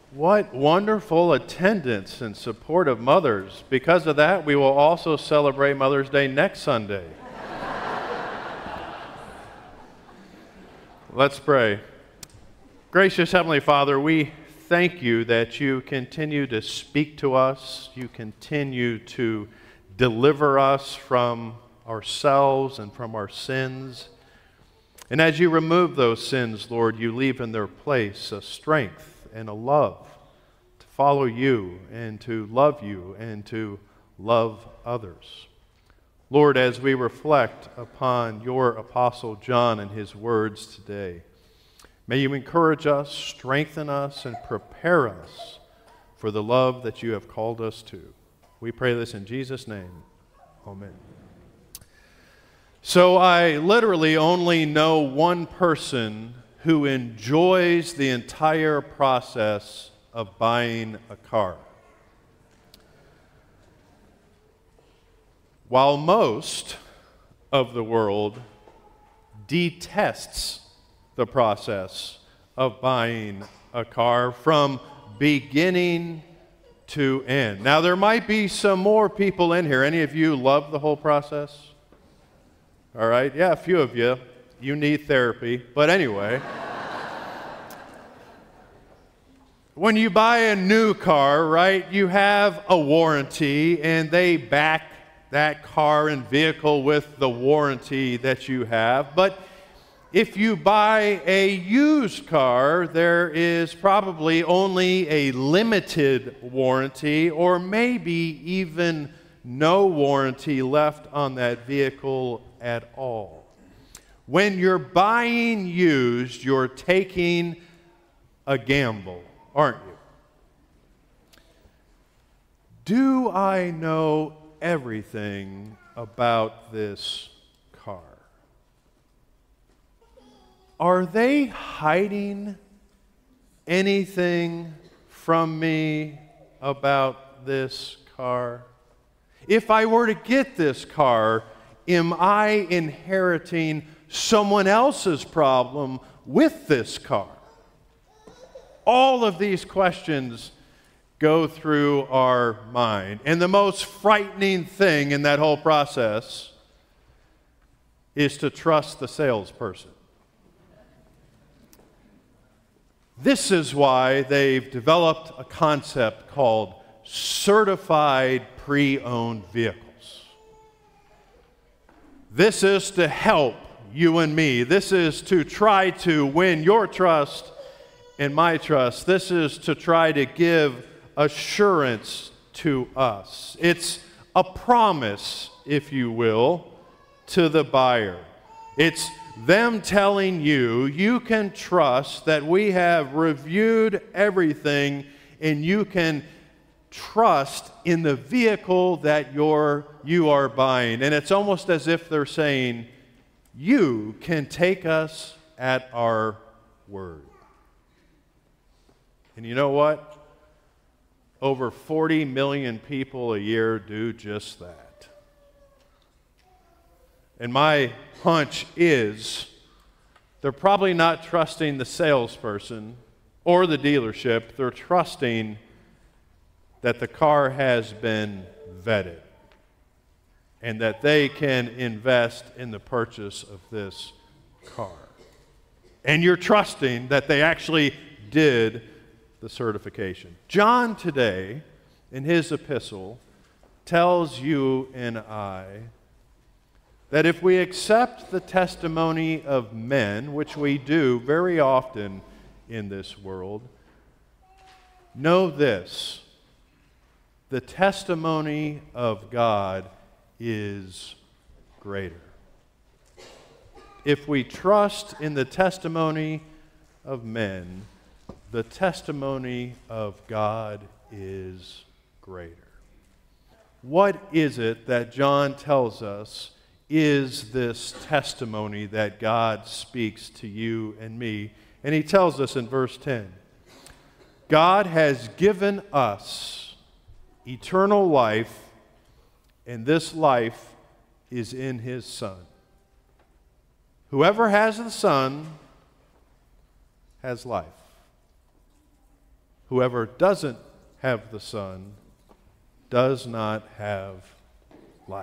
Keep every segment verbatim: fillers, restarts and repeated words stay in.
What wonderful attendance and support of mothers. Because of that, we will also celebrate Mother's Day next Sunday. Let's pray. Gracious Heavenly Father, we thank you that you continue to speak to us. You continue to deliver us from ourselves and from our sins. And as you remove those sins, Lord, you leave in their place a strength and a love to follow you and to love you and to love others. Lord, as we reflect upon your Apostle John and his words today, may you encourage us, strengthen us, and prepare us for the love that you have called us to. We pray this in Jesus' name. Amen. So I literally only know one person who enjoys the entire process of buying a car. While most of the world detests the process of buying a car from beginning to end. Now, there might be some more people in here. Any of you love the whole process? All right, yeah, a few of you. You need therapy. But anyway, when you buy a new car, right, you have a warranty, and they back that car and vehicle with the warranty that you have. But if you buy a used car, there is probably only a limited warranty, or maybe even no warranty left on that vehicle at all. When you're buying used, you're taking a gamble, aren't you? Do I know everything about this car? Are they hiding anything from me about this car? If I were to get this car, am I inheriting someone else's problem with this car? All of these questions go through our mind. And the most frightening thing in that whole process is to trust the salesperson. This is why they've developed a concept called certified pre-owned vehicles. This is to help you and me. This is to try to win your trust and my trust. This is to try to give assurance to us. It's a promise, if you will, to the buyer. It's them telling you, you can trust that we have reviewed everything, and you can trust in the vehicle that you're, you are buying. And it's almost as if they're saying, you can take us at our word. And you know what? Over forty million people a year do just that. And my hunch is they're probably not trusting the salesperson or the dealership. They're trusting that the car has been vetted and that they can invest in the purchase of this car. And you're trusting that they actually did the certification. John today, in his epistle, tells you and I that if we accept the testimony of men, which we do very often in this world, know this: the testimony of God is greater. If we trust in the testimony of men, the testimony of God is greater. What is it that John tells us is this testimony that God speaks to you and me? And he tells us in verse ten, God has given us eternal life, and this life is in his Son. Whoever has the Son has life. whoever doesn't have the Son does not have life.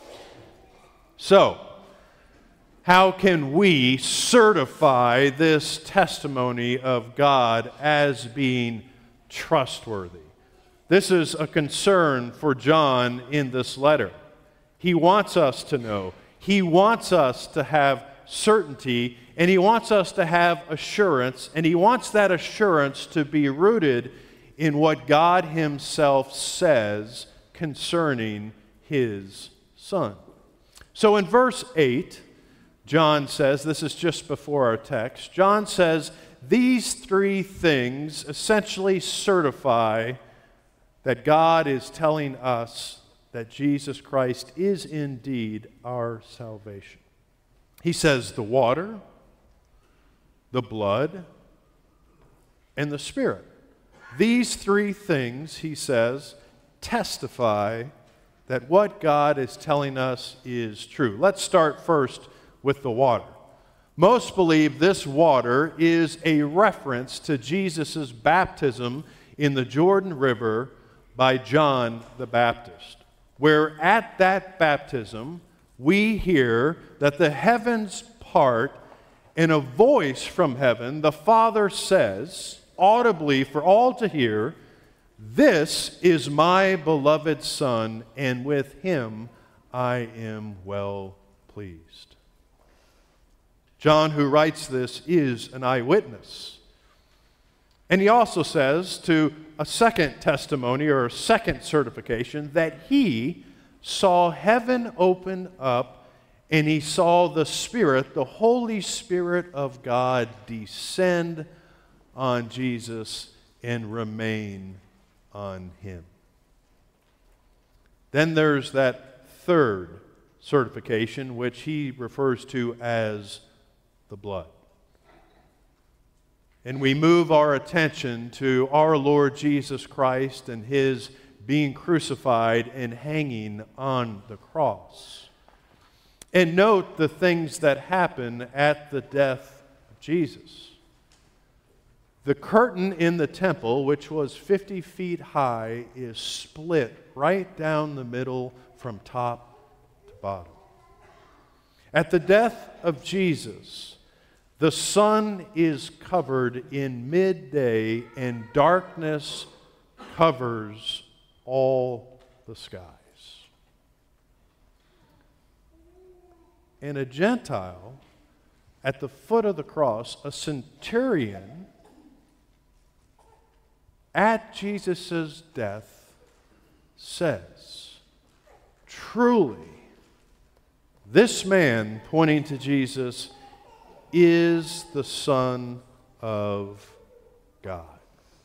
So, how can we certify this testimony of God as being trustworthy? This is a concern for John in this letter. He wants us to know. He wants us to have certainty, and he wants us to have assurance, and he wants that assurance to be rooted in what God himself says concerning his Son. So in verse eight, John says, this is just before our text, John says, these three things essentially certify that God is telling us that Jesus Christ is indeed our salvation. He says the water, the blood, and the Spirit. These three things, he says, testify that what God is telling us is true. Let's start first with the water. Most believe this water is a reference to Jesus' baptism in the Jordan River by John the Baptist, where at that baptism we hear that the heavens part and a voice from heaven, the Father says, audibly for all to hear, "This is my beloved Son, and with him I am well pleased." John, who writes this, is an eyewitness. And he also says to a second testimony or a second certification that he saw heaven open up and he saw the Spirit, the Holy Spirit of God, descend on Jesus and remain on him. Then there's that third certification, which he refers to as the blood. And we move our attention to our Lord Jesus Christ and his being crucified and hanging on the cross. And note the things that happen at the death of Jesus. The curtain in the temple, which was fifty feet high, is split right down the middle from top to bottom. At the death of Jesus, the sun is covered in midday, and darkness covers all the skies. And a Gentile at the foot of the cross, a centurion, at Jesus' death, says, "Truly, this man," pointing to Jesus, "is the Son of God."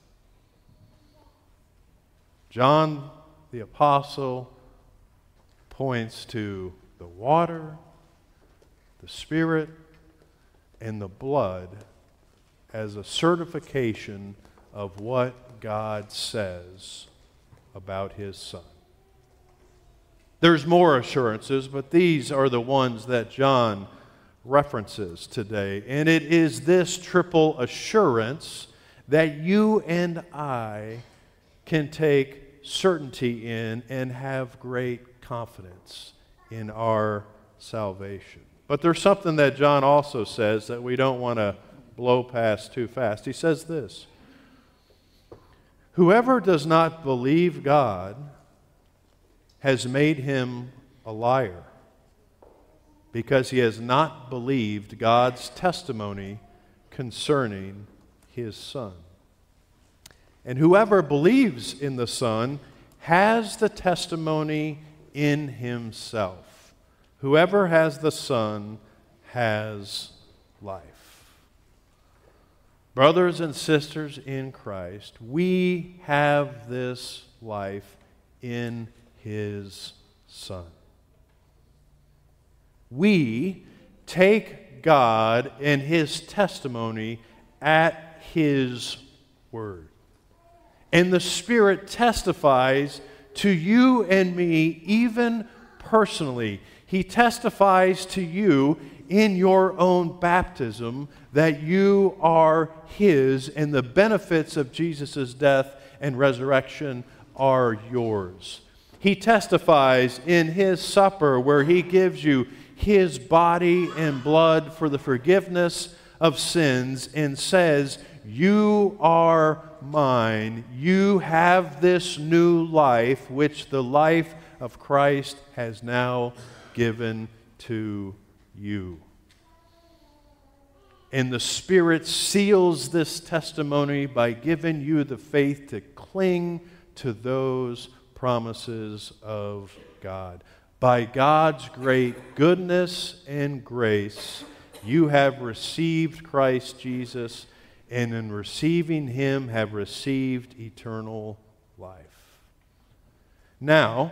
John the Apostle points to the water, the Spirit, and the blood as a certification of what God says about his Son. There's more assurances, but these are the ones that John references today. And it is this triple assurance that you and I can take certainty in and have great confidence in our salvation. But there's something that John also says that we don't want to blow past too fast. He says this: "Whoever does not believe God has made him a liar, because he has not believed God's testimony concerning his Son. And whoever believes in the Son has the testimony in himself. Whoever has the Son has life." Brothers and sisters in Christ, we have this life in his Son. We take God and his testimony at his word. And the Spirit testifies to you and me, even personally. He testifies to you in your own baptism that you are His, and the benefits of Jesus' death and resurrection are yours. He testifies in His supper where He gives you His body and blood for the forgiveness of sins and says, "You are mine. You have this new life, which the life of Christ has now given to you." And the Spirit seals this testimony by giving you the faith to cling to those promises of God. By God's great goodness and grace, you have received Christ Jesus, and in receiving Him have received eternal life. Now,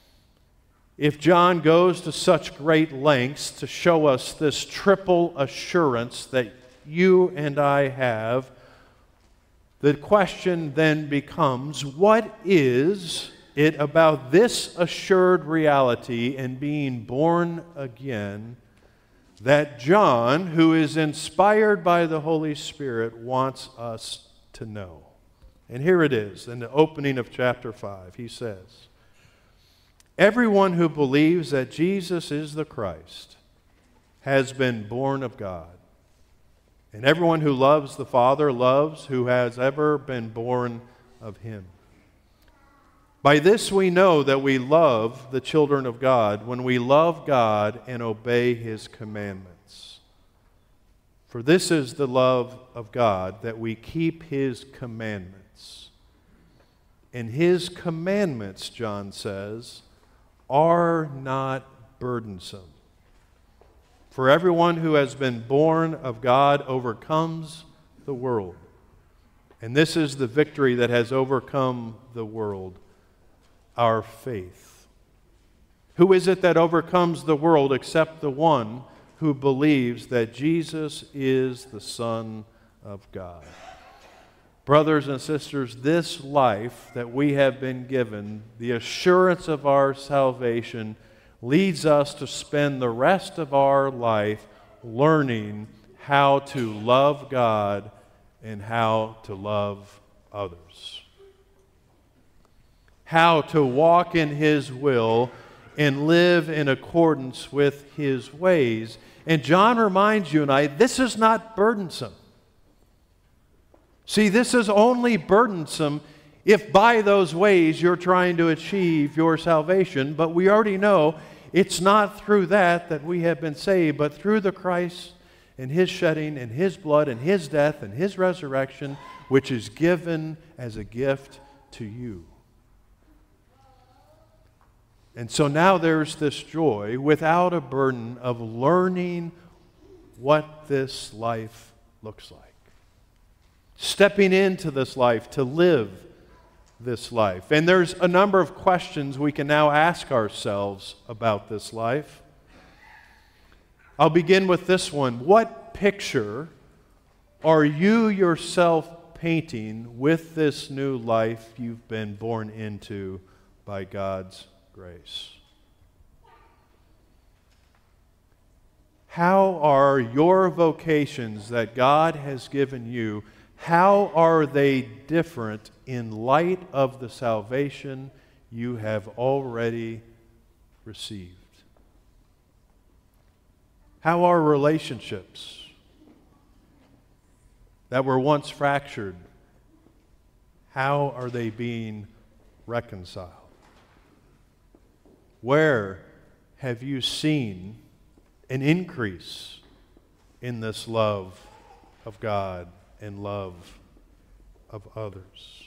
if John goes to such great lengths to show us this triple assurance that you and I have, the question then becomes, what is it about this assured reality and being born again that John, who is inspired by the Holy Spirit, wants us to know? And here it is in the opening of chapter five. He says, "Everyone who believes that Jesus is the Christ has been born of God. And everyone who loves the Father loves who has ever been born of Him. By this we know that we love the children of God, when we love God and obey His commandments. For this is the love of God, that we keep His commandments. And His commandments," John says, "are not burdensome. For everyone who has been born of God overcomes the world. And this is the victory that has overcome the world, our faith. Who is it that overcomes the world except the one who believes that Jesus is the Son of God?" Brothers and sisters, this life that we have been given, the assurance of our salvation, leads us to spend the rest of our life learning how to love God and how to love others. How to walk in His will and live in accordance with His ways. And John reminds you and I, this is not burdensome. See, this is only burdensome if by those ways you're trying to achieve your salvation. But we already know it's not through that that we have been saved, but through the Christ and His shedding and His blood and His death and His resurrection, which is given as a gift to you. And so now there's this joy without a burden of learning what this life looks like. Stepping into this life to live this life. And there's a number of questions we can now ask ourselves about this life. I'll begin with this one. What picture are you yourself painting with this new life you've been born into by God's grace? How are your vocations that God has given you, how are they different in light of the salvation you have already received? How are relationships that were once fractured, how are they being reconciled? Where have you seen an increase in this love of God and love of others?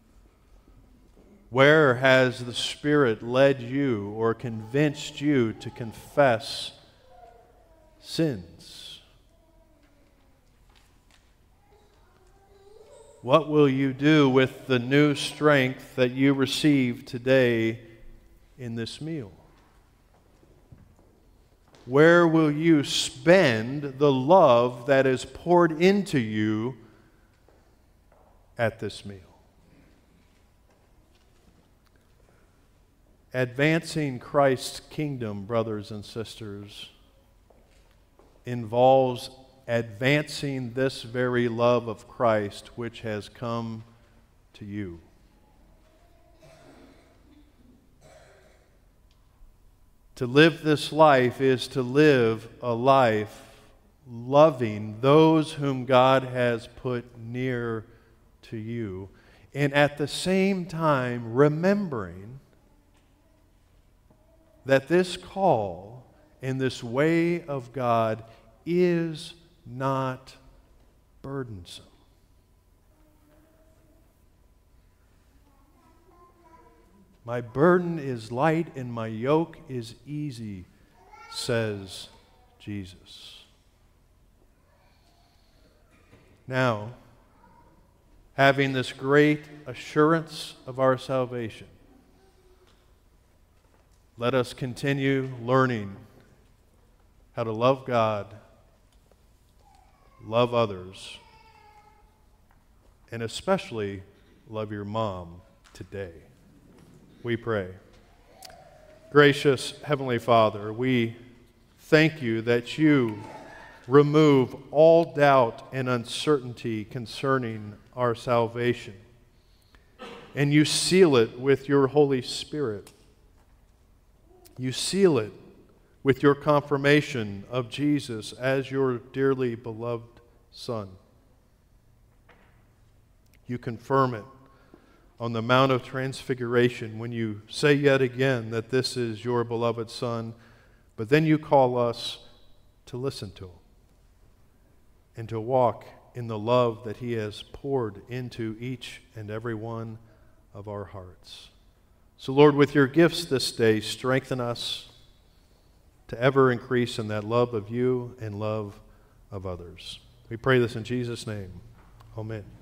Where has the Spirit led you or convinced you to confess sins? What will you do with the new strength that you receive today in this meal? Where will you spend the love that is poured into you at this meal? Advancing Christ's kingdom, brothers and sisters, involves advancing this very love of Christ which has come to you. To live this life is to live a life loving those whom God has put near to you, and at the same time remembering that this call and this way of God is not burdensome. My burden is light and my yoke is easy, says Jesus. Now, having this great assurance of our salvation, let us continue learning how to love God, love others, and especially love your mom today. We pray. Gracious Heavenly Father, we thank you that you remove all doubt and uncertainty concerning our salvation, and you seal it with your Holy Spirit. You seal it with your confirmation of Jesus as your dearly beloved Son. You confirm it on the Mount of Transfiguration when you say yet again that this is your beloved Son, but then you call us to listen to him and to walk in the love that he has poured into each and every one of our hearts. So Lord, with your gifts this day, strengthen us to ever increase in that love of you and love of others. We pray this in Jesus' name. Amen.